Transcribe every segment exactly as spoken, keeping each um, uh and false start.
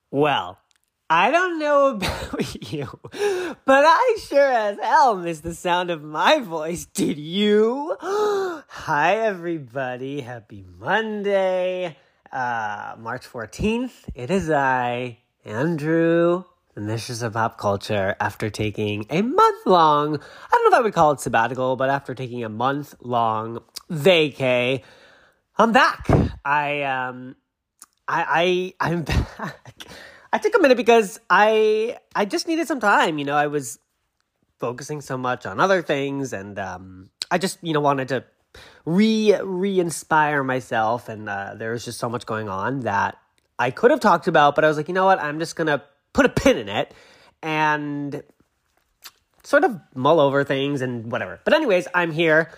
Well, I don't know about you, but I sure as hell miss the sound of my voice. Did you? Hi, everybody. Happy Monday, uh, March fourteenth. It is I, Andrew, the Mistress of Pop Culture, after taking a month-long, I don't know if I would call it sabbatical, but after taking a month-long vacay, I'm back. I, um... I, I I'm back. I took a minute because I I just needed some time. You know, I was focusing so much on other things, and um, I just you know wanted to re re inspire myself. And uh, there was just so much going on that I could have talked about, but I was like, you know what? I'm just gonna put a pin in it and sort of mull over things and whatever. But anyways, I'm here.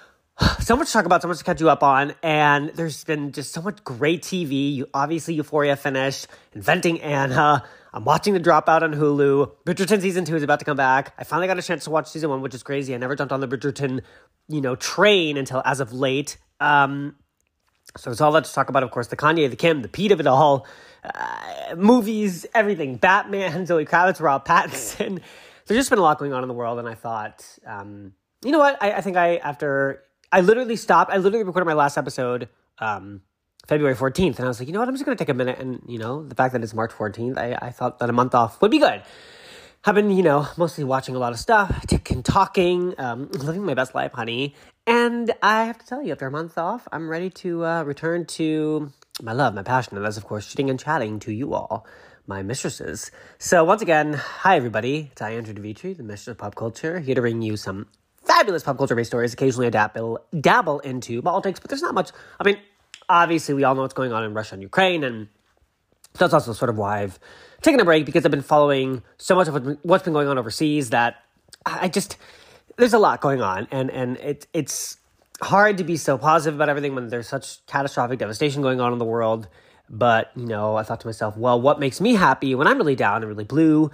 So much to talk about, so much to catch you up on, and there's been just so much great T V. You, obviously, Euphoria finished, Inventing Anna. I'm watching The Dropout on Hulu. Bridgerton Season two is about to come back. I finally got a chance to watch Season one, which is crazy. I never jumped on the Bridgerton, you know, train until as of late. Um, so it's all that to talk about, of course, the Kanye, the Kim, the Pete of it all, uh, movies, everything. Batman, Zoe Kravitz, Rob Pattinson. There's just been a lot going on in the world, and I thought, um, you know what? I, I think I, after... I literally stopped. I literally recorded my last episode um, February fourteenth. And I was like, you know what? I'm just going to take a minute. And, you know, the fact that it's March fourteenth, I, I thought that a month off would be good. I've been, you know, mostly watching a lot of stuff, ticking, talking, um, living my best life, honey. And I have to tell you, after a month off, I'm ready to uh, return to my love, my passion. And that's, of course, shooting and chatting to you all, my mistresses. So once again, hi, everybody. It's I, Andrew DeVitri, the Mistress of Pop Culture, here to bring you some fabulous pop culture-based stories. Occasionally I dabble, dabble into politics, but there's not much. I mean, obviously we all know what's going on in Russia and Ukraine, and that's also sort of why I've taken a break, because I've been following so much of what's been going on overseas that I just, there's a lot going on, and, and it, it's hard to be so positive about everything when there's such catastrophic devastation going on in the world. But, you know, I thought to myself, well, what makes me happy when I'm really down and really blue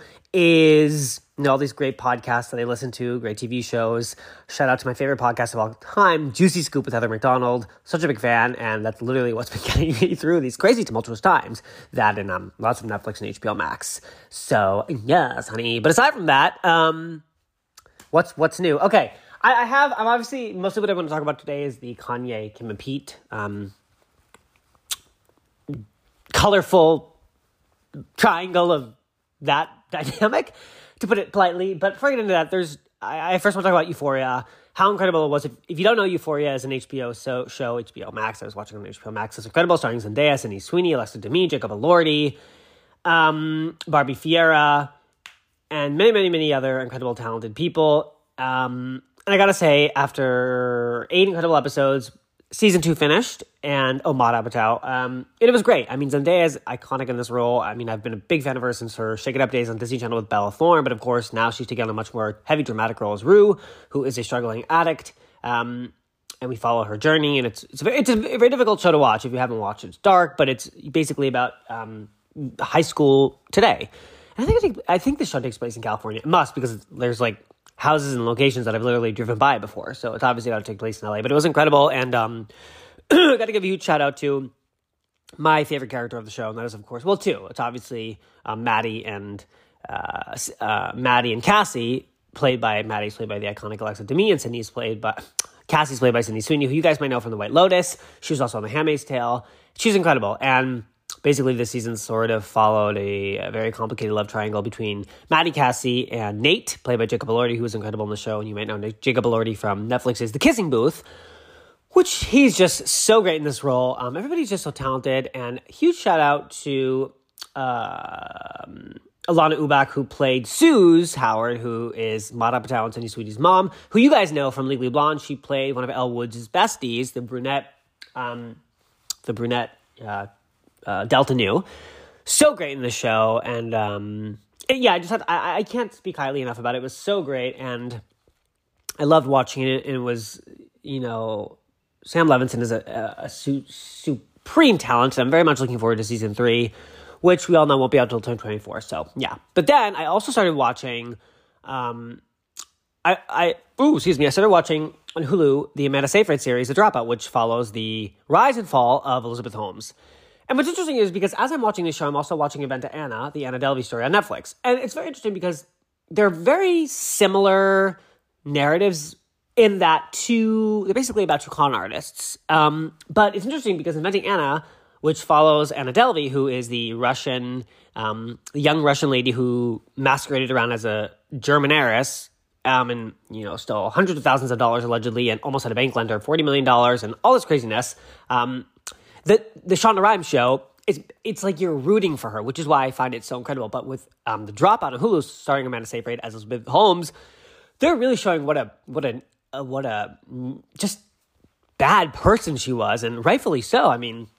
is, you know, all these great podcasts that I listen to, great T V shows. Shout out to my favorite podcast of all time, Juicy Scoop with Heather McDonald. Such a big fan, and that's literally what's been getting me through these crazy tumultuous times. That and um, lots of Netflix and H B O Max. So, yes, honey. But aside from that, um, what's what's new? Okay, I, I have, I'm obviously, mostly what I want to talk about today is the Kanye, Kim and Pete, um, colorful triangle of that dynamic, to put it politely. But before I get into that, there's I, I first want to talk about Euphoria. How incredible it was. If, if you don't know, Euphoria is an H B O so, show, H B O Max. I was watching on H B O Max. It's incredible, starring Zendaya, Sydney Sweeney, Alexa Demie, Jacob Elordi, um, Barbie Fiera, and many, many, many other incredible, talented people. Um, and I gotta say, after eight incredible episodes, Season two finished, and Omar Apatow, um, it was great. I mean, Zendaya is iconic in this role. I mean, I've been a big fan of her since her Shake It Up days on Disney Channel with Bella Thorne, but of course, now she's taken on a much more heavy, dramatic role as Rue, who is a struggling addict, um, and we follow her journey, and it's it's a, very, it's a very difficult show to watch if you haven't watched it. It's dark, but it's basically about um, high school today. And I think, I think I think this show takes place in California. It must, because there's, like, houses and locations that I've literally driven by before. So it's obviously got to take place in L A, but it was incredible. And um, I got to give a huge shout out to my favorite character of the show. And that is, of course, well, two. It's obviously um, Maddie and uh, uh, Maddie and Cassie, played by, Maddie's played by the iconic Alexa Demie, and Sydney's played by, Cassie's played by Sydney Sweeney, who you guys might know from The White Lotus. She was also on The Handmaid's Tale. She's incredible. And basically, this season sort of followed a, a very complicated love triangle between Maddie, Cassie, and Nate, played by Jacob Elordi, who was incredible in the show. And you might know Jacob Elordi from Netflix's The Kissing Booth, which he's just so great in this role. Um, everybody's just so talented. And huge shout out to uh, Alana Ubach, who played Suze Howard, who is Mara Patel and Sydney Sweeney's mom, who you guys know from Legally Blonde. She played one of Elle Woods' besties, the brunette, um, the brunette, uh, Uh, Delta Nu. So great in the show. And um, it, yeah, I just had, I, I can't speak highly enough about it. It was so great. And I loved watching it. And it was, you know, Sam Levinson is a, a, a su- supreme talent. I'm very much looking forward to season three, which we all know won't be out until twenty twenty-four. So yeah. But then I also started watching, um, I, I, ooh, excuse me. I started watching on Hulu the Amanda Seyfried series, The Dropout, which follows the rise and fall of Elizabeth Holmes. And what's interesting is because as I'm watching this show, I'm also watching Event to Anna, the Anna Delvey story on Netflix. And it's very interesting because they're very similar narratives in that two, they're basically about two con artists. Um, but it's interesting because Inventing Anna, which follows Anna Delvey, who is the Russian, um, the young Russian lady who masqueraded around as a German heiress, um, and, you know, stole hundreds of thousands of dollars allegedly and almost had a bank lender, forty million dollars and all this craziness. Um, the, the Shonda Rhimes show, it's, it's like you're rooting for her, which is why I find it so incredible. But with um, The Dropout on Hulu, starring Amanda Seyfried as Elizabeth Holmes, they're really showing what a, what a, uh, what a just bad person she was, and rightfully so. I mean,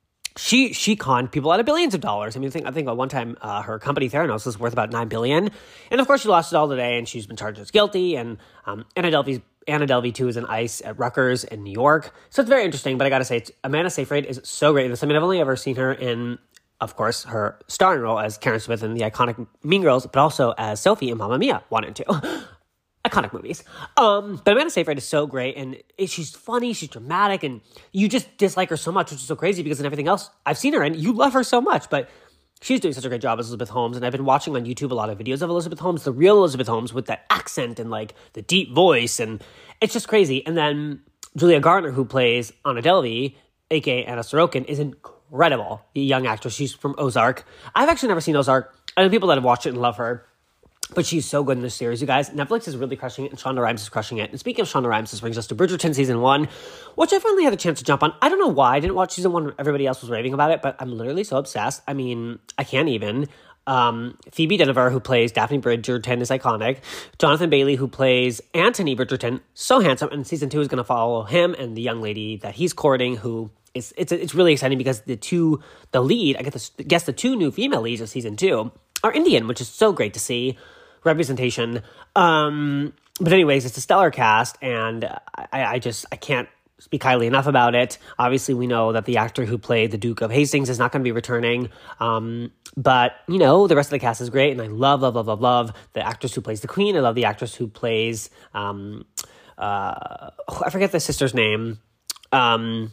She she conned people out of billions of dollars. I mean, I think I think at one time uh, her company Theranos was worth about nine billion dollars, and of course she lost it all today, and she's been charged as guilty. And um, Anna Delvey's Anna Delvey too is in ICE at Rutgers in New York, so it's very interesting. But I got to say, it's, Amanda Seyfried is so great in this. I mean, I've only ever seen her in, of course, her starring role as Karen Smith in the iconic Mean Girls, but also as Sophie in Mamma Mia one and two. Iconic movies. Um, but Amanda Seyfried is so great, and it, she's funny, she's dramatic, and you just dislike her so much, which is so crazy because in everything else I've seen her in, you love her so much. But she's doing such a great job as Elizabeth Holmes, and I've been watching on YouTube a lot of videos of Elizabeth Holmes, the real Elizabeth Holmes with that accent and like the deep voice, and it's just crazy. And then Julia Garner, who plays Anna Delvey, aka Anna Sorokin, is incredible. The young actress, she's from Ozark. I've actually never seen Ozark. I know people that have watched it and love her. But she's so good in this series, you guys. Netflix is really crushing it, and Shonda Rhimes is crushing it. And speaking of Shonda Rhimes, this brings us to Bridgerton Season one, which I finally had a chance to jump on. I don't know why I didn't watch Season one when everybody else was raving about it, but I'm literally so obsessed. I mean, I can't even. Um, Phoebe Dynevor, who plays Daphne Bridgerton, is iconic. Jonathan Bailey, who plays Anthony Bridgerton, so handsome. And Season two is going to follow him and the young lady that he's courting, who is, it's it's really exciting because the two, the lead, I guess the, guess the two new female leads of Season two are Indian, which is so great to see. Representation. Um, but anyways, it's a stellar cast, and I, I just, I can't speak highly enough about it. Obviously, we know that the actor who played the Duke of Hastings is not going to be returning. Um, but, you know, the rest of the cast is great, and I love, love, love, love, love the actress who plays the Queen. I love the actress who plays, um, uh, oh, I forget the sister's name. Um,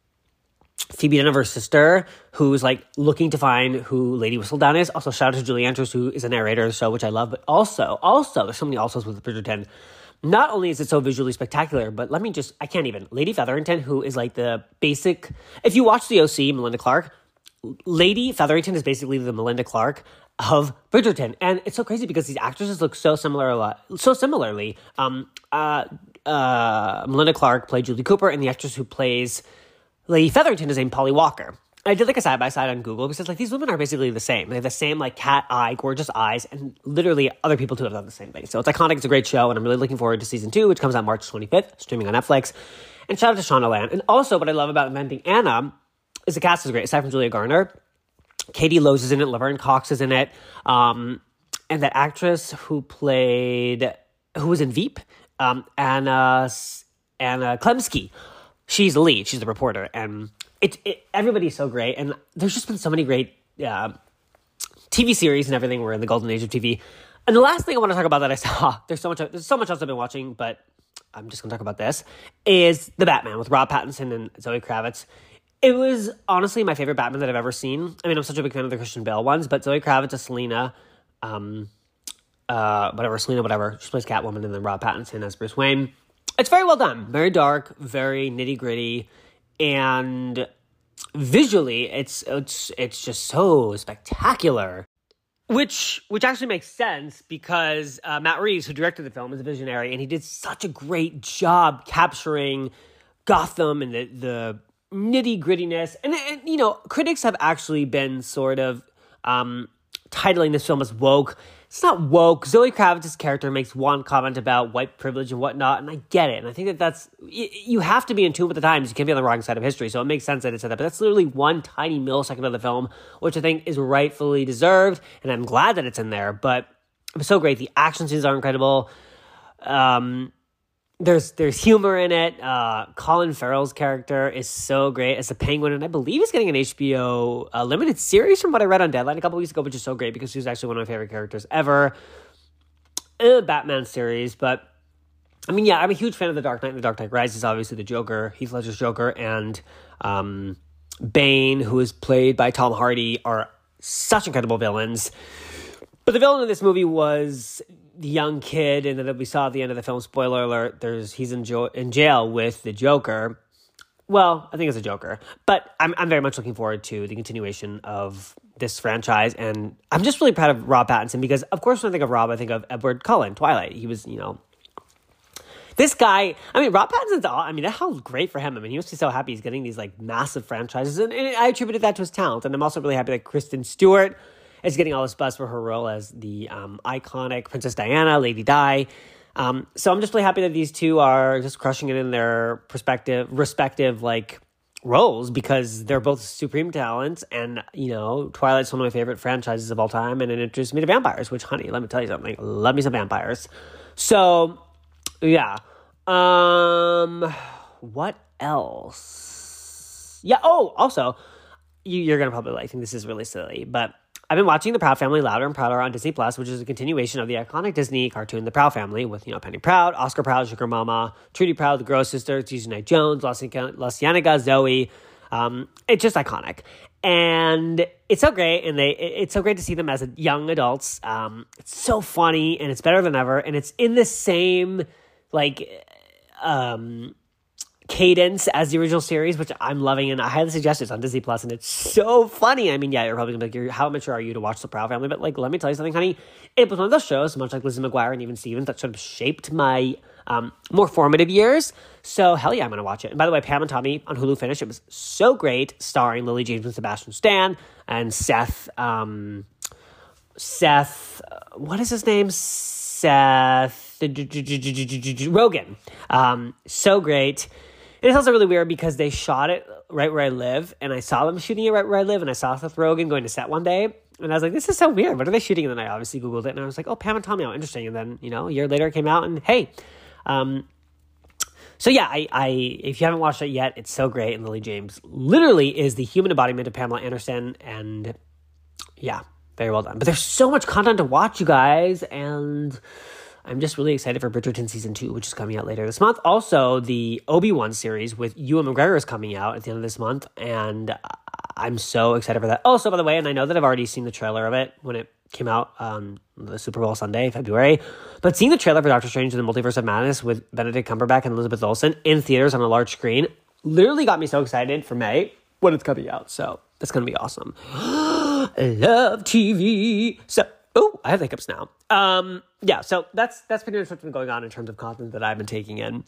Phoebe Dynevor's sister, who's like looking to find who Lady Whistledown is. Also, shout out to Julie Andrews, who is a narrator of the show, which I love. But also, also, there's so many alsos with Bridgerton. Not only is it so visually spectacular, but let me just, I can't even. Lady Featherington, who is like the basic, if you watch the O C, Melinda Clarke, Lady Featherington is basically the Melinda Clarke of Bridgerton. And it's so crazy because these actresses look so similar, a lot, so similarly. Um, uh, uh, Melinda Clarke played Julie Cooper, and the actress who plays Lady Featherington is named Polly Walker. I did like a side-by-side on Google because it's like these women are basically the same. They have the same like cat eye, gorgeous eyes, and literally other people too have done the same thing. So it's iconic. It's a great show, and I'm really looking forward to season two, which comes out March twenty-fifth, streaming on Netflix. And shout out to Shonda Land. And also what I love about Inventing Anna is the cast is great. Aside from Julia Garner, Katie Lowes is in it, Laverne Cox is in it, um, and that actress who played, who was in Veep, um, Anna, Anna Klemsky. She's the lead. She's the reporter. And it, it everybody's so great. And there's just been so many great uh, T V series and everything. We're in the golden age of T V. And the last thing I want to talk about that I saw, there's so much there's so much else I've been watching, but I'm just going to talk about this, is The Batman with Rob Pattinson and Zoe Kravitz. It was honestly my favorite Batman that I've ever seen. I mean, I'm such a big fan of the Christian Bale ones, but Zoe Kravitz as Selena, um, uh, whatever, Selena, whatever. She plays Catwoman, and then Rob Pattinson as Bruce Wayne. It's very well done. Very dark, very nitty-gritty, and visually, it's it's it's just so spectacular. Which which actually makes sense because uh, Matt Reeves, who directed the film, is a visionary, and he did such a great job capturing Gotham and the, the nitty-grittiness. And, and, you know, critics have actually been sort of um, titling this film as woke. It's not woke. Zoe Kravitz's character makes one comment about white privilege and whatnot, and I get it. And I think that that's, you have to be in tune with the times. You can't be on the wrong side of history, so it makes sense that it said that. But that's literally one tiny millisecond of the film, which I think is rightfully deserved, and I'm glad that it's in there. But it was so great. The action scenes are incredible. Um, there's there's humor in it. Uh, Colin Farrell's character is so great as the Penguin, and I believe he's getting an H B O uh, limited series from what I read on Deadline a couple weeks ago, which is so great because he's actually one of my favorite characters ever in the Batman series. But I mean, yeah, I'm a huge fan of The Dark Knight and The Dark Knight Rises. Obviously, the Joker, Heath Ledger's Joker, and um, Bane, who is played by Tom Hardy, are such incredible villains. But the villain in this movie was the young kid, and then we saw at the end of the film, spoiler alert, there's he's in, jo- in jail with the Joker. Well, I think it's a Joker. But I'm I'm very much looking forward to the continuation of this franchise, and I'm just really proud of Rob Pattinson, because, of course, when I think of Rob, I think of Edward Cullen, Twilight. He was, you know... This guy, I mean, Rob Pattinson's, I mean, that was great for him. I mean, he must be so happy he's getting these, like, massive franchises, and, and I attributed that to his talent. And I'm also really happy that Kristen Stewart is getting all this buzz for her role as the um, iconic Princess Diana, Lady Di. Um, so I'm just really happy that these two are just crushing it in their perspective, respective, like, roles, because they're both supreme talents. And, you know, Twilight's one of my favorite franchises of all time, and it introduced me to vampires, which, honey, let me tell you something. Love me some vampires. So... Yeah. Um, what else? Yeah. Oh, also, you, you're going to probably like think this is really silly, but I've been watching The Proud Family Louder and Prouder on Disney Plus, which is a continuation of the iconic Disney cartoon The Proud Family, with, you know, Penny Proud, Oscar Proud, Sugar Mama, Trudy Proud, the Gross Sisters, Tuesday Knight Jones, Luciana, Zoe. Um, it's just iconic. And it's so great, and they it's so great to see them as young adults. Um, it's so funny, and it's better than ever, and it's in the same... like, um, cadence as the original series, which I'm loving, and I highly suggest it. It's on Disney Plus, and it's so funny. I mean, yeah, you're probably gonna be like, you're, how mature are you to watch The Proud Family? But, like, let me tell you something, honey. It was one of those shows, much like Lizzie McGuire and even Stevens, that sort of shaped my um, more formative years. So, hell yeah, I'm gonna watch it. And by the way, Pam and Tommy on Hulu finished. It was so great, starring Lily James and Sebastian Stan and Seth, um, Seth, what is his name? Seth Rogen. Um, so great. And it's also really weird because they shot it right where I live, and I saw them shooting it right where I live, and I saw Seth Rogen going to set one day, and I was like, this is so weird. What are they shooting? And then I obviously Googled it, and I was like, oh, Pam and Tommy, how interesting. And then, you know, a year later it came out, and hey. Um, so yeah, I, I if you haven't watched it yet, it's so great, and Lily James literally is the human embodiment of Pamela Anderson, and yeah, very well done. But there's so much content to watch, you guys, and... I'm just really excited for Bridgerton Season two, which is coming out later this month. Also, the Obi-Wan series with Ewan McGregor is coming out at the end of this month, and I'm so excited for that. Also, by the way, and I know that I've already seen the trailer of it when it came out on the Super Bowl Sunday, February, but seeing the trailer for Doctor Strange and the Multiverse of Madness with Benedict Cumberbatch and Elizabeth Olsen in theaters on a large screen literally got me so excited for May when it's coming out. So that's going to be awesome. I love T V. So... Oh, I have hiccups now. Um, yeah, so that's that's pretty much what's been going on in terms of content that I've been taking in.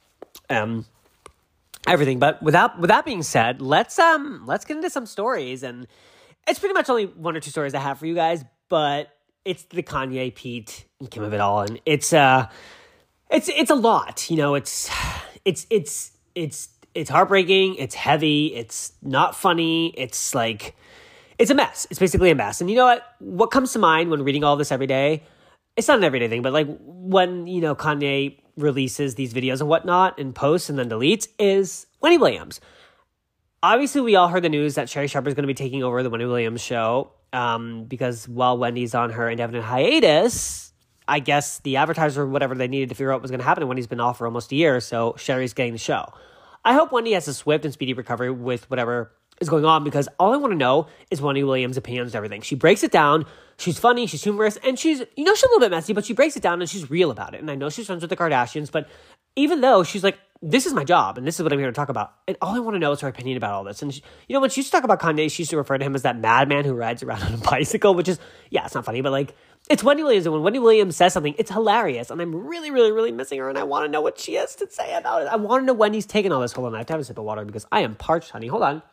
Um, everything. But without with that being said, let's um let's get into some stories, and it's pretty much only one or two stories I have for you guys, but it's the Kanye, Pete, and Kim of it all, and it's uh it's it's a lot. You know, it's it's it's it's it's heartbreaking. It's heavy. It's not funny. It's like. It's a mess. It's basically a mess. And you know what? What comes to mind when reading all this every day? It's not an everyday thing, but like when, you know, Kanye releases these videos and whatnot and posts and then deletes is Wendy Williams. Obviously, we all heard the news that Sherry Sharper is going to be taking over the Wendy Williams show um, because while Wendy's on her indefinite hiatus, I guess the advertiser or whatever they needed to figure out what was going to happen, and Wendy's been off for almost a year, so Sherry's getting the show. I hope Wendy has a swift and speedy recovery with whatever is going on, because all I want to know is Wendy Williams' opinions on everything. She breaks it down. She's funny. She's humorous. And she's, you know, she's a little bit messy, but she breaks it down and she's real about it. And I know she's friends with the Kardashians, but even though she's like, this is my job and this is what I'm here to talk about. And all I want to know is her opinion about all this. And, she, you know, when she used to talk about Kanye, she used to refer to him as that madman who rides around on a bicycle, which is, yeah, it's not funny, but like, it's Wendy Williams. And when Wendy Williams says something, it's hilarious. And I'm really, really, really missing her. And I want to know what she has to say about it. I want to know Wendy's taking all this. Hold on. I have to have a sip of water because I am parched, honey. Hold on.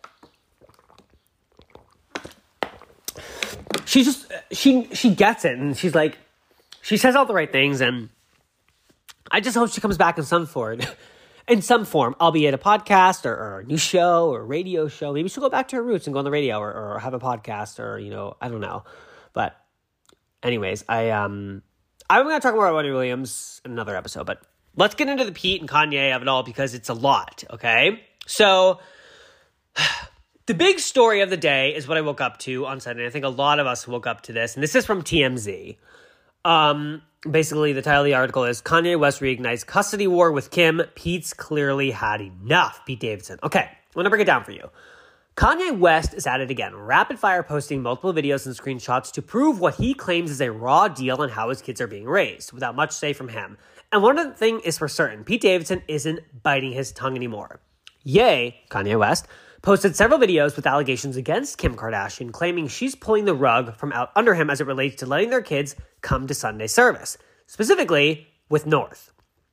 She just, she, she gets it, and she's like, she says all the right things, and I just hope she comes back in some form, in some form, albeit a podcast, or, or a new show, or a radio show. Maybe she'll go back to her roots and go on the radio, or, or have a podcast, or, you know, I don't know. But anyways, I, um, I'm going to talk more about Wendy Williams in another episode, but let's get into the Pete and Kanye of it all, because it's a lot, okay? So, the big story of the day is what I woke up to on Sunday. I think a lot of us woke up to this, and this is from T M Z. Um, basically, the title of the article is Kanye West reignites custody war with Kim. Pete's clearly had enough. Pete Davidson. Okay, I'm going to break it down for you. Kanye West is at it again, rapid fire posting multiple videos and screenshots to prove what he claims is a raw deal on how his kids are being raised, without much say from him. And one other thing is for certain, Pete Davidson isn't biting his tongue anymore. Ye, Kanye West, posted several videos with allegations against Kim Kardashian, claiming she's pulling the rug from out under him as it relates to letting their kids come to Sunday service, specifically with North.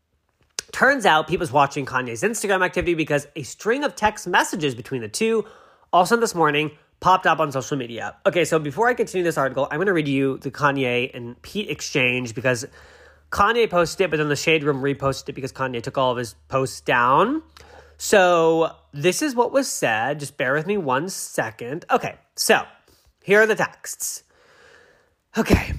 Turns out Pete was watching Kanye's Instagram activity because a string of text messages between the two, also this morning, popped up on social media. Okay, so before I continue this article, I'm going to read you the Kanye and Pete exchange because Kanye posted it, but then the Shade Room reposted it because Kanye took all of his posts down. So this is what was said. Just bear with me one second. Okay, so here are the texts. Okay.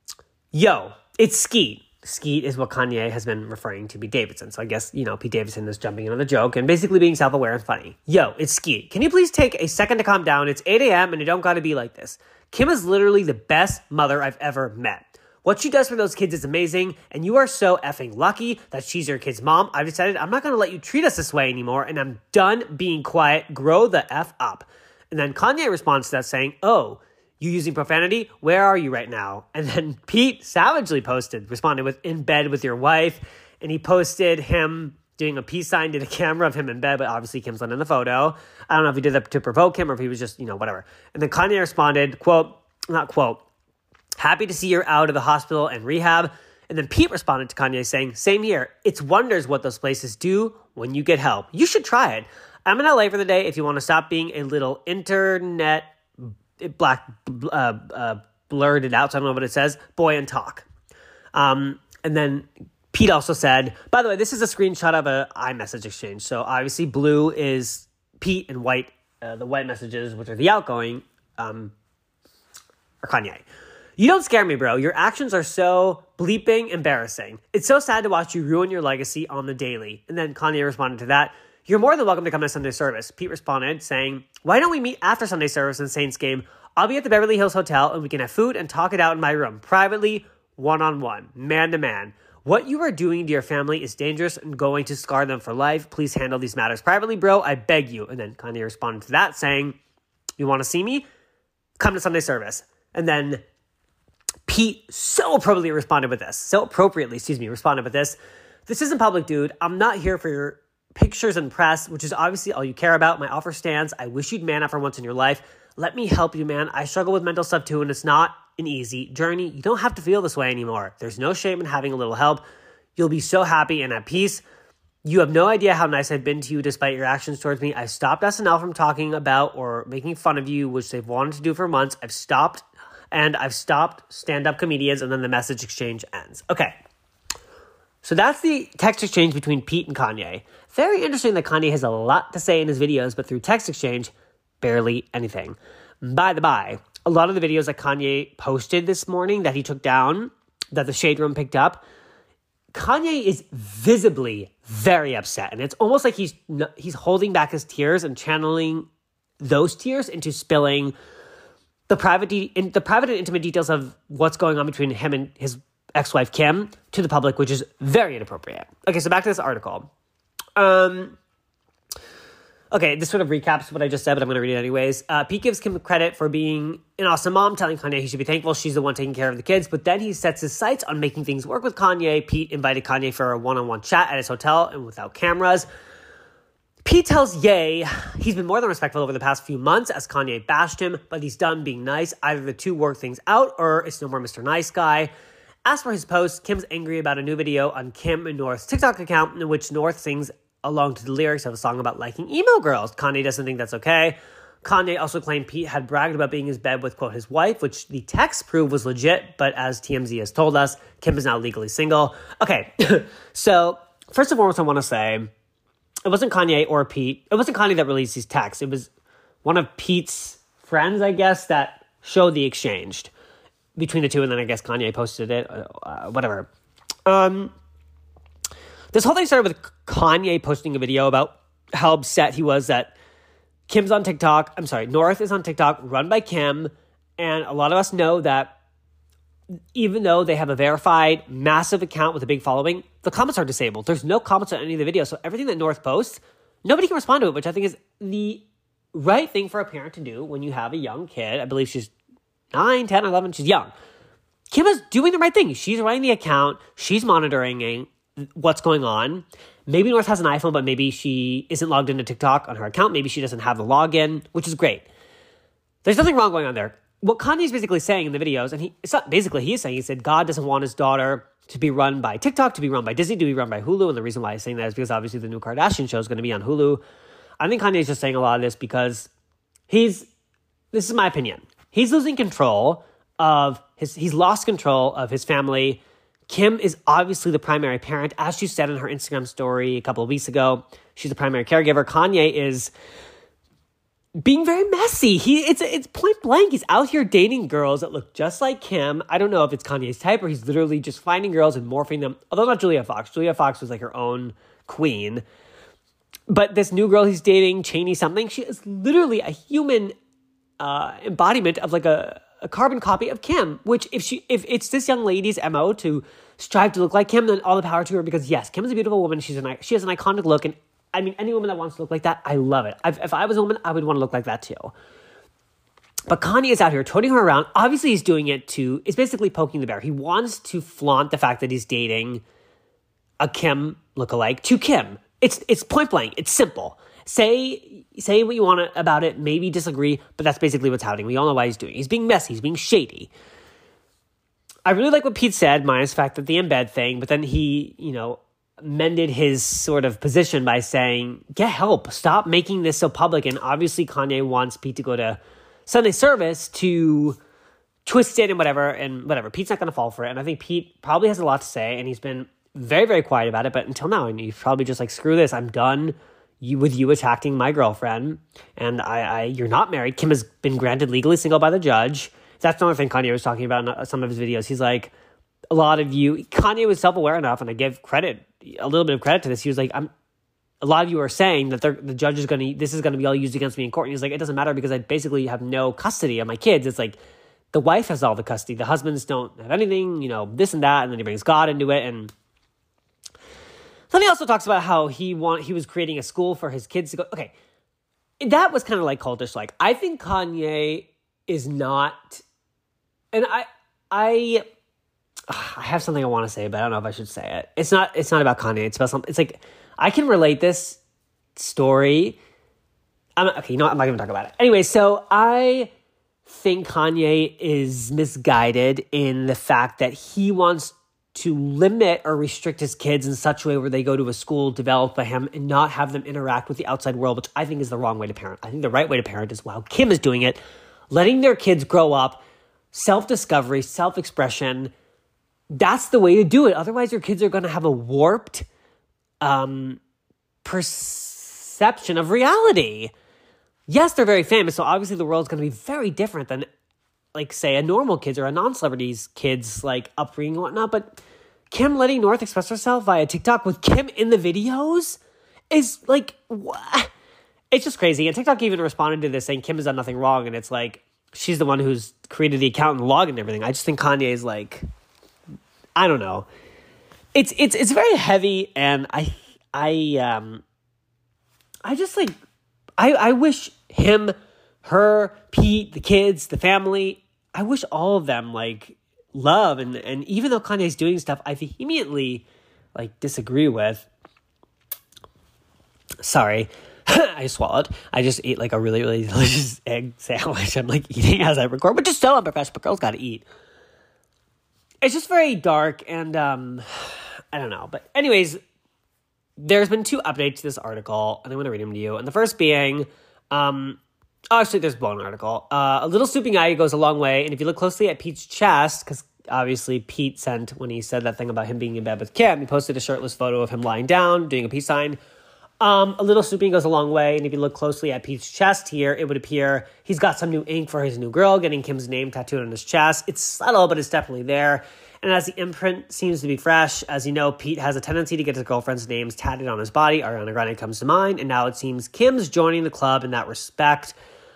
Yo, it's Skeet. Skeet is what Kanye has been referring to Pete Davidson. So I guess, you know, Pete Davidson is jumping in on the joke and basically being self-aware and funny. Yo, it's Skeet. Can you please take a second to calm down? It's eight a.m. and you don't got to be like this. Kim is literally the best mother I've ever met. What she does for those kids is amazing, and you are so effing lucky that she's your kid's mom. I've decided I'm not going to let you treat us this way anymore, and I'm done being quiet. Grow the F up. And then Kanye responds to that saying, oh, you using profanity? Where are you right now? And then Pete savagely posted, responded with, in bed with your wife. And he posted him doing a peace sign to the camera of him in bed, but obviously Kim's not in the photo. I don't know if he did that to provoke him or if he was just, you know, whatever. And then Kanye responded, quote, not quote, happy to see you're out of the hospital and rehab. And then Pete responded to Kanye saying, same here. It's wonders what those places do when you get help. You should try it. I'm in L A for the day if you want to stop being a little internet black uh, uh, blurred it out, so I don't know what it says, boy, and talk. Um, and then Pete also said, by the way, this is a screenshot of an iMessage exchange. So obviously blue is Pete and white, uh, the white messages, which are the outgoing, um, are Kanye. You don't scare me, bro. Your actions are so bleeping embarrassing. It's so sad to watch you ruin your legacy on the daily. And then Kanye responded to that, you're more than welcome to come to Sunday service. Pete responded saying, why don't we meet after Sunday service in Saints game? I'll be at the Beverly Hills Hotel and we can have food and talk it out in my room, privately, one-on-one, man-to-man. What you are doing to your family is dangerous and going to scar them for life. Please handle these matters privately, bro. I beg you. And then Kanye responded to that saying, you want to see me? Come to Sunday service. And then Pete so appropriately responded with this. So appropriately, excuse me, responded with this. This isn't public, dude. I'm not here for your pictures and press, which is obviously all you care about. My offer stands. I wish you'd man up for once in your life. Let me help you, man. I struggle with mental stuff too, and it's not an easy journey. You don't have to feel this way anymore. There's no shame in having a little help. You'll be so happy and at peace. You have no idea how nice I've been to you despite your actions towards me. I stopped S N L from talking about or making fun of you, which they've wanted to do for months. I've stopped, and I've stopped stand-up comedians, and then the message exchange ends. Okay. So that's the text exchange between Pete and Kanye. Very interesting that Kanye has a lot to say in his videos, but through text exchange, barely anything. By the by, a lot of the videos that Kanye posted this morning that he took down, that the Shade Room picked up, Kanye is visibly very upset. And it's almost like he's he's holding back his tears and channeling those tears into spilling the private, de- in, the private and intimate details of what's going on between him and his ex-wife Kim to the public, which is very inappropriate. Okay, so back to this article. Um, okay, this sort of recaps what I just said, but I'm going to read it anyways. Uh, Pete gives Kim credit for being an awesome mom, telling Kanye he should be thankful she's the one taking care of the kids, but then he sets his sights on making things work with Kanye. Pete invited Kanye for a one-on-one chat at his hotel and without cameras. Pete tells Ye he's been more than respectful over the past few months as Kanye bashed him, but he's done being nice. Either the two work things out or it's no more Mister Nice Guy. As for his post, Kim's angry about a new video on Kim and North's TikTok account in which North sings along to the lyrics of a song about liking emo girls. Kanye doesn't think that's okay. Kanye also claimed Pete had bragged about being in his bed with, quote, his wife, which the text proved was legit, but as T M Z has told us, Kim is now legally single. Okay, so first and foremost, I want to say, it wasn't Kanye or Pete. It wasn't Kanye that released these texts. It was one of Pete's friends, I guess, that showed the exchange between the two, and then I guess Kanye posted it, uh, whatever. Um, this whole thing started with Kanye posting a video about how upset he was that Kim's on TikTok. I'm sorry, North is on TikTok, run by Kim, and a lot of us know that even though they have a verified massive account with a big following, the comments are disabled. There's no comments on any of the videos, so everything that North posts, nobody can respond to it, which I think is the right thing for a parent to do when you have a young kid. I believe she's nine, ten, eleven. She's young. Kim is doing the right thing. She's running the account. She's monitoring what's going on. Maybe North has an iPhone, but maybe she isn't logged into TikTok on her account. Maybe she doesn't have the login, which is great. There's nothing wrong going on there. What Kanye's basically saying in the videos, and he, it's not basically he's saying, he said God doesn't want his daughter to be run by TikTok, to be run by Disney, to be run by Hulu. And the reason why he's saying that is because obviously the new Kardashian show is going to be on Hulu. I think Kanye's just saying a lot of this because he's, this is my opinion, he's losing control of his, he's lost control of his family. Kim is obviously the primary parent. As she said in her Instagram story a couple of weeks ago, she's the primary caregiver. Kanye is being very messy. He it's it's point blank. He's out here dating girls that look just like Kim. I don't know if it's Kanye's type or he's literally just finding girls and morphing them. Although not Julia Fox. Julia Fox was like her own queen. But this new girl he's dating, Chaney something, she is literally a human uh, embodiment of like a, a carbon copy of Kim. Which if she if it's this young lady's M O to strive to look like Kim, then all the power to her, because yes, Kim is a beautiful woman. She's an she has an iconic look, and I mean, any woman that wants to look like that, I love it. I've, if I was a woman, I would want to look like that too. But Kanye is out here toting her around. Obviously, he's doing it to, it's basically poking the bear. He wants to flaunt the fact that he's dating a Kim lookalike to Kim. It's it's point blank. It's simple. Say say what you want about it, maybe disagree, but that's basically what's happening. We all know why he's doing it. He's being messy. He's being shady. I really like what Pete said, minus the fact that the embed thing, but then he, you know, mended his sort of position by saying, get help, stop making this so public. And obviously Kanye wants Pete to go to Sunday service to twist it and whatever, and whatever. Pete's not going to fall for it. And I think Pete probably has a lot to say, and he's been very, very quiet about it. But until now, and he's probably just like, screw this. I'm done you with you attacking my girlfriend. And I, I you're not married. Kim has been granted legally single by the judge. That's another thing Kanye was talking about in some of his videos. He's like, a lot of you, Kanye was self-aware enough, and I give credit, a little bit of credit to this. He was like, I'm, a lot of you are saying that the judge is going to, this is going to be all used against me in court. And he's like, it doesn't matter because I basically have no custody of my kids. It's like, the wife has all the custody. The husbands don't have anything, you know, this and that. And then he brings God into it. And then he also talks about how he want, he was creating a school for his kids to go. Okay. That was kind of like cultish. Like, I think Kanye is not, and I, I, I have something I want to say, but I don't know if I should say it. It's not, it's not about Kanye. It's about something. It's like, I can relate this story. I'm not, okay, you know what? I'm not going to talk about it. Anyway, so I think Kanye is misguided in the fact that he wants to limit or restrict his kids in such a way where they go to a school developed by him and not have them interact with the outside world, which I think is the wrong way to parent. I think the right way to parent is how Kim is doing it, letting their kids grow up, self-discovery, self-expression. That's the way to do it. Otherwise, your kids are going to have a warped um, perception of reality. Yes, they're very famous, so obviously the world's going to be very different than, like, say, a normal kid's or a non-celebrity's kid's, like, upbringing and whatnot. But Kim letting North express herself via TikTok with Kim in the videos is, like, what? It's just crazy. And TikTok even responded to this saying Kim has done nothing wrong, and it's like, she's the one who's created the account and the login and everything. I just think Kanye is, like, I don't know. It's it's it's very heavy, and I I um I just like I I wish him, her, Pete, the kids, the family, I wish all of them like love, and and even though Kanye's doing stuff I vehemently like disagree with. Sorry. I swallowed. I just ate like a really, really delicious egg sandwich. I'm like eating as I record, but just so unprofessional, but girls gotta eat. It's just very dark, and um, I don't know. But anyways, there's been two updates to this article, and I'm going to read them to you. And the first being, um, oh, actually, there's one article. Uh, a little stooping eye goes a long way, and if you look closely at Pete's chest, because obviously Pete sent, when he said that thing about him being in bed with Kim, he posted a shirtless photo of him lying down, doing a peace sign. Um, a little stooping goes a long way, and if you look closely at Pete's chest here, it would appear he's got some new ink for his new girl, getting Kim's name tattooed on his chest. It's subtle, but it's definitely there. And as the imprint seems to be fresh, as you know, Pete has a tendency to get his girlfriend's names tatted on his body. Ariana Grande comes to mind, and now it seems Kim's joining the club in that respect.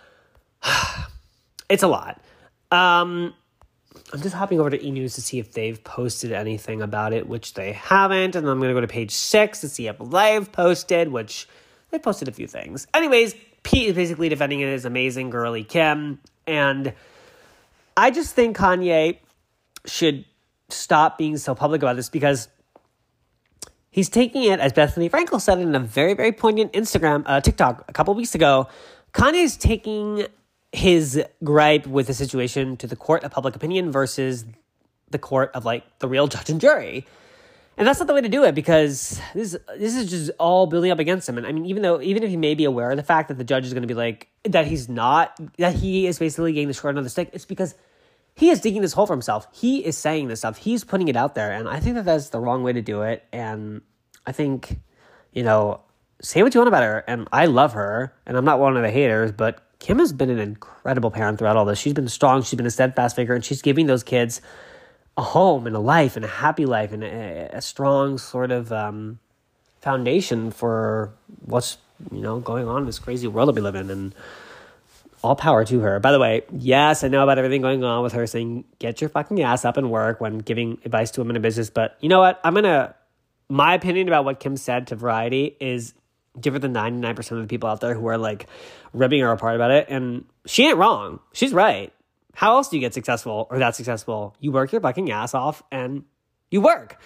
It's a lot. Um... I'm just hopping over to E! News to see if they've posted anything about it, which they haven't. And I'm going to go to page six to see if they've posted, which they posted a few things. Anyways, Pete is basically defending his amazing girly Kim. And I just think Kanye should stop being so public about this because he's taking it, as Bethany Frankel said in a very, very poignant Instagram, uh, TikTok a couple weeks ago. Kanye's taking his gripe with the situation to the court of public opinion versus the court of like the real judge and jury. And that's not the way to do it because this this is just all building up against him. And I mean, even though, even if he may be aware of the fact that the judge is going to be like, that he's not, that he is basically getting the short end of the stick, it's because he is digging this hole for himself. He is saying this stuff. He's putting it out there. And I think that that's the wrong way to do it. And I think, you know, say what you want about her. And I love her. And I'm not one of the haters, but Kim has been an incredible parent throughout all this. She's been strong. She's been a steadfast figure. And she's giving those kids a home and a life and a happy life and a, a strong sort of um, foundation for what's, you know, going on in this crazy world that we live in. And all power to her. By the way, yes, I know about everything going on with her saying, get your fucking ass up and work when giving advice to women in business. But you know what? I'm going to, my opinion about what Kim said to Variety is different than ninety-nine percent of the people out there who are like ripping her apart about it. And she ain't wrong. She's right. How else do you get successful or that successful? You work your fucking ass off and you work.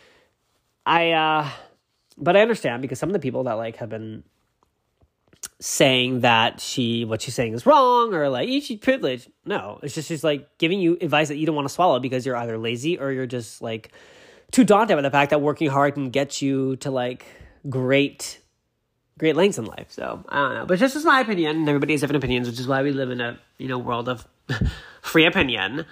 I, uh, but I understand because some of the people that like have been saying that she, what she's saying is wrong or like, she's privileged. No, it's just, she's like giving you advice that you don't want to swallow because you're either lazy or you're just like too daunted by the fact that working hard can get you to like great, great lengths in life. So I don't know, but just as my opinion, and everybody has different opinions, which is why we live in a, you know, world of free opinion.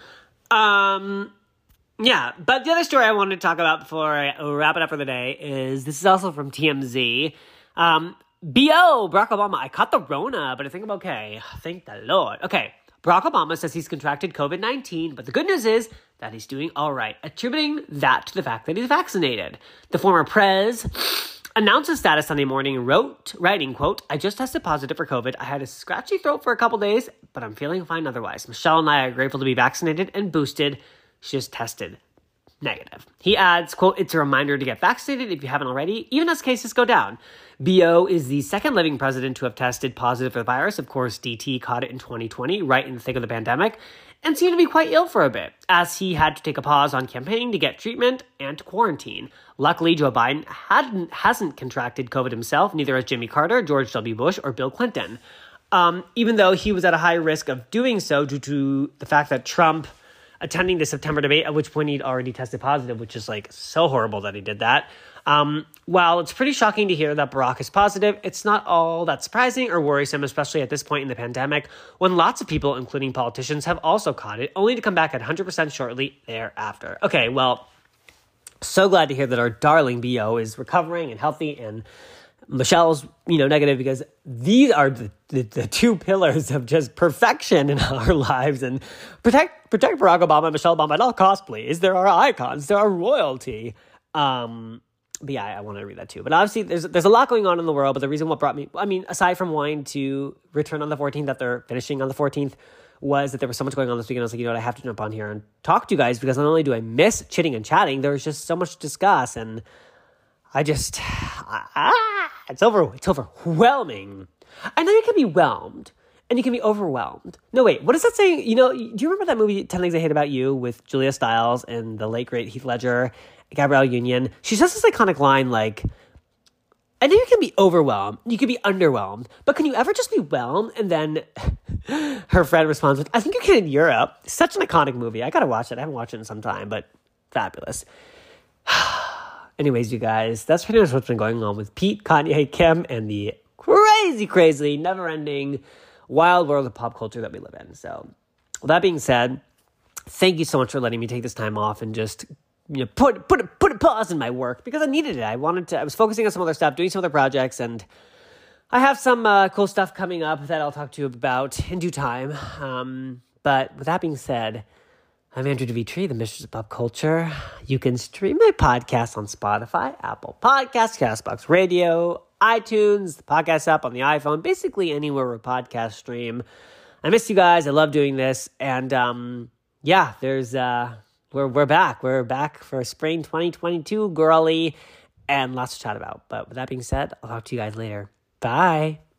Um, yeah, but the other story I wanted to talk about before I wrap it up for the day is, this is also from T M Z. Um, B O, Barack Obama, I caught the Rona, but I think I'm okay. Thank the Lord. Okay, Barack Obama says he's contracted covid nineteen, but the good news is that he's doing all right, attributing that to the fact that he's vaccinated. The former prez announced his status Sunday morning, wrote, writing, quote, I just tested positive for COVID. I had a scratchy throat for a couple days, but I'm feeling fine otherwise. Michelle and I are grateful to be vaccinated and boosted. She just tested negative. He adds, quote, it's a reminder to get vaccinated if you haven't already, even as cases go down. B O is the second living president to have tested positive for the virus. Of course, D T caught it in twenty twenty, right in the thick of the pandemic, and seemed to be quite ill for a bit, as he had to take a pause on campaigning to get treatment and to quarantine. Luckily, Joe Biden hadn't, hasn't contracted COVID himself, neither has Jimmy Carter, George W. Bush, or Bill Clinton. Um, even though he was at a high risk of doing so due to the fact that Trump attending the September debate, at which point he'd already tested positive, which is like so horrible that he did that. Um, while it's pretty shocking to hear that Barack is positive, it's not all that surprising or worrisome, especially at this point in the pandemic, when lots of people, including politicians, have also caught it, only to come back at one hundred percent shortly thereafter. Okay, well, so glad to hear that our darling B O is recovering and healthy, and Michelle's, you know, negative, because these are the, the, the two pillars of just perfection in our lives. And protect protect Barack Obama and Michelle Obama at all costs, please. They're our icons. They're our royalty. Um, but yeah, I, I want to read that too. But obviously, there's there's a lot going on in the world. But the reason what brought me, I mean, aside from wanting to return on the fourteenth, that they're finishing on the fourteenth, was that there was so much going on this weekend. I was like, you know what, I have to jump on here and talk to you guys, because not only do I miss chitting and chatting, there's just so much to discuss. And I just, ah, it's over, it's overwhelming. I know you can be whelmed and you can be overwhelmed. No, wait, what is that saying? You know, do you remember that movie, ten Things I Hate About You, with Julia Stiles and the late, great Heath Ledger, Gabrielle Union? She says this iconic line like, I know you can be overwhelmed, you can be underwhelmed, but can you ever just be whelmed? And then her friend responds with, I think you can in Europe. Such an iconic movie. I gotta watch it. I haven't watched it in some time, but fabulous. Anyways, you guys, that's pretty much what's been going on with Pete, Kanye, Kim, and the crazy, crazy, never-ending wild world of pop culture that we live in. So, with that being said, thank you so much for letting me take this time off and just, you know, put put put a pause in my work, because I needed it. I wanted to. I was focusing on some other stuff, doing some other projects, and I have some uh, cool stuff coming up that I'll talk to you about in due time. Um, but with that being said, I'm Andrew DeVitri, the Mistress of Pop Culture. You can stream my podcast on Spotify, Apple Podcasts, CastBox Radio, iTunes, the podcast app on the iPhone, basically anywhere where podcasts stream. I miss you guys. I love doing this. And um, yeah, there's uh, we're we're back. We're back for spring twenty twenty-two, girly, and lots to chat about. But with that being said, I'll talk to you guys later. Bye.